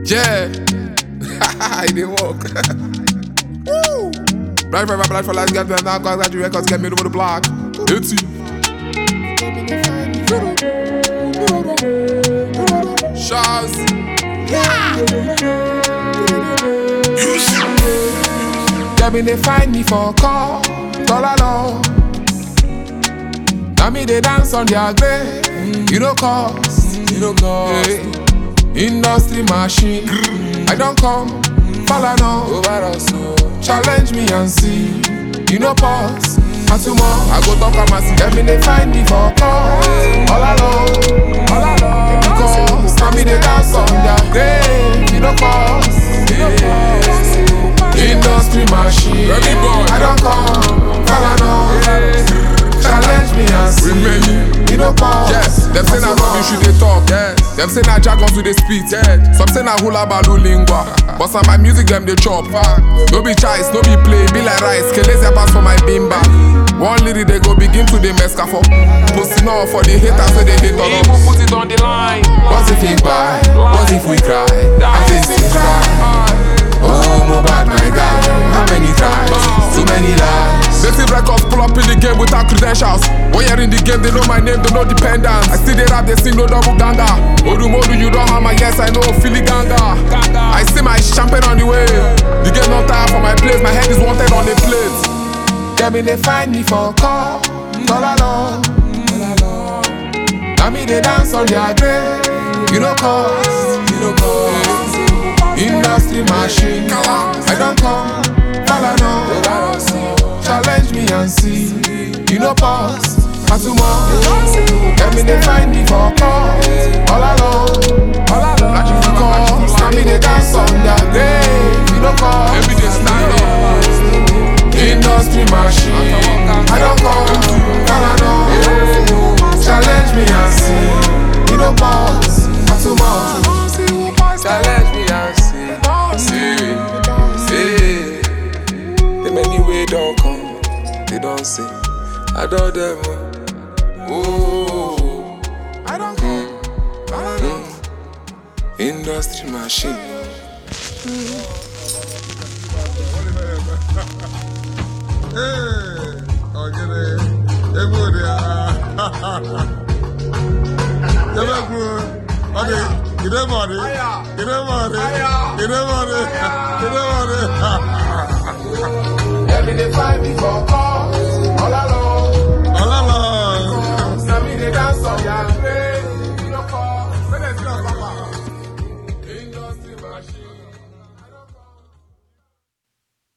Yeah. I didn't walk. Woo. Black for life, get me now, cause got you records, get me over the block. It's it. Shots. Yeah. Get me, they find me for a call. All along. Now me, they dance on their grave. You know, cause. Hey. Industry machine. I don't come. Follow now. Over us. Challenge me and see. You know, pause. And tomorrow, I go talk on my see. Get me, they find me for a call. All along. Because now me, they dance on their grave. You know, cause. Industry machine. I don't come. Follow now. Challenge me and see. You know, pause. Yes. Them say na rubbish you they talk. Yes. Them say na jargon to the speed. Yes. Some say na hula balu lingua. But some my music them they chop. No be choice, no be play. Be like rice. Keleze pass for my bimba. One lyric they go begin to the mesca for. Posting off for the haters so they hate on us. Put it on the line. What if we buy? What if we cry? I think we cry. Oh, Mobad, my God. How many times? Too many lies. They see records pull up in the game without credentials. When you're in the game, they know my name, they know dependence. I still they rap, they sing no double ganga. Odu Modu, you don't have my yes, I know Philly ganga. I see my champagne on the way. The game not tired for my place, my head is wanted on the plate. Get me, they find me for a call. All along. Now me, they dance on their grave. You know, cause. Industry machine. I don't come. Follow now. Challenge me and see. You know, pause. And tomorrow. Get me, they find me for a call. All along. Like you cause. Now me, they dance on their grave. You know, cause. Every day stand up. Industry machine. I don't come. Follow now. Challenge me and see. You know, pause. And tomorrow. Challenge me and see. The many way don't come, they don't see. I don't them. Oh, I don't come. Industry machine. Hey, okay, hey, good, okay. Get them money. Get them money. Get them money. Get them money. Let me define me for call. All along. All along. Let me dance on your grave.